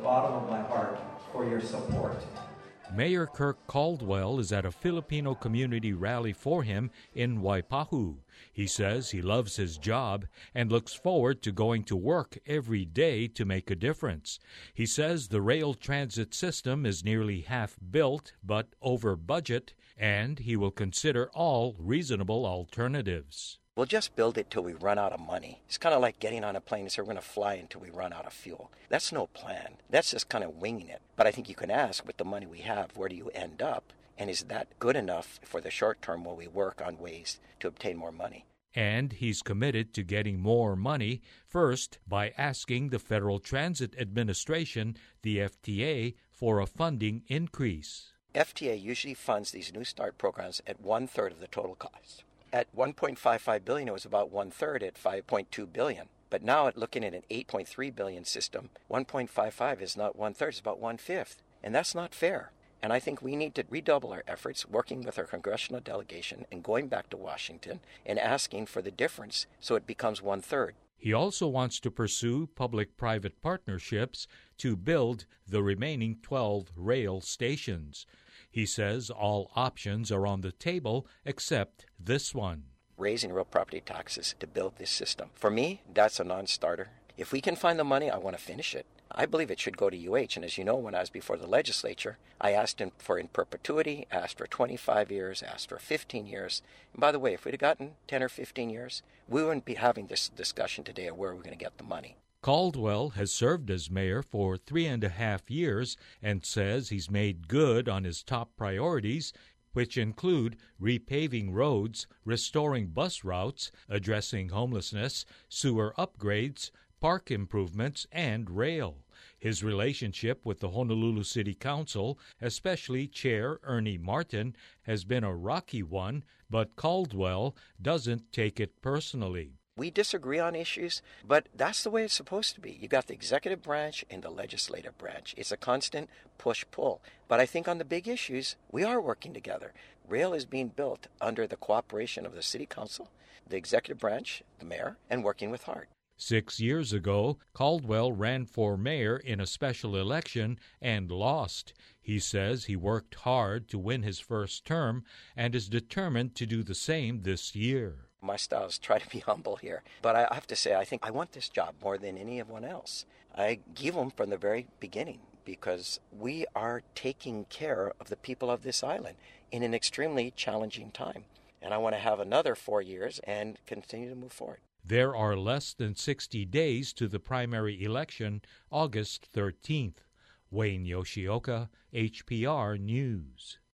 bottom of my heart for your support. Mayor Kirk Caldwell is at a Filipino community rally for him in Waipahu. He says he loves his job and looks forward to going to work every day to make a difference. He says the rail transit system is nearly half built but over budget, and he will consider all reasonable alternatives. We'll just build it till we run out of money. It's kind of like getting on a plane and say we're going to fly until we run out of fuel. That's no plan. That's just kind of winging it. But I think you can ask, with the money we have, where do you end up? And is that good enough for the short term while we work on ways to obtain more money? And he's committed to getting more money, first by asking the Federal Transit Administration, the FTA, for a funding increase. FTA usually funds these New START programs at 1/3 of the total cost. At $1.55 billion, it was about 1/3 at $5.2 billion. But now, looking at an $8.3 billion system, 1.55 is not 1/3, it's about 1/5. And that's not fair. And I think we need to redouble our efforts, working with our congressional delegation and going back to Washington and asking for the difference so it becomes 1/3. He also wants to pursue public-private partnerships to build the remaining 12 rail stations. He says all options are on the table except this one. Raising real property taxes to build this system. For me, that's a non-starter. If we can find the money, I want to finish it. I believe it should go to UH. And as you know, when I was before the legislature, I asked him for in perpetuity, asked for 25 years, asked for 15 years. And by the way, if we'd have gotten 10 or 15 years, we wouldn't be having this discussion today of where we're going to get the money. Caldwell has served as mayor for 3.5 years and says he's made good on his top priorities, which include repaving roads, restoring bus routes, addressing homelessness, sewer upgrades, park improvements, and rail. His relationship with the Honolulu City Council, especially Chair Ernie Martin, has been a rocky one, but Caldwell doesn't take it personally. We disagree on issues, but that's the way it's supposed to be. You got the executive branch and the legislative branch. It's a constant push-pull. But I think on the big issues, we are working together. Rail is being built under the cooperation of the City Council, the executive branch, the mayor, and working with HART. 6 years ago, Caldwell ran for mayor in a special election and lost. He says he worked hard to win his first term and is determined to do the same this year. My style is try to be humble here. But I have to say, I think I want this job more than anyone else. I give them from the very beginning because we are taking care of the people of this island in an extremely challenging time. And I want to have another 4 years and continue to move forward. There are less than 60 days to the primary election, August 13th. Wayne Yoshioka, HPR News.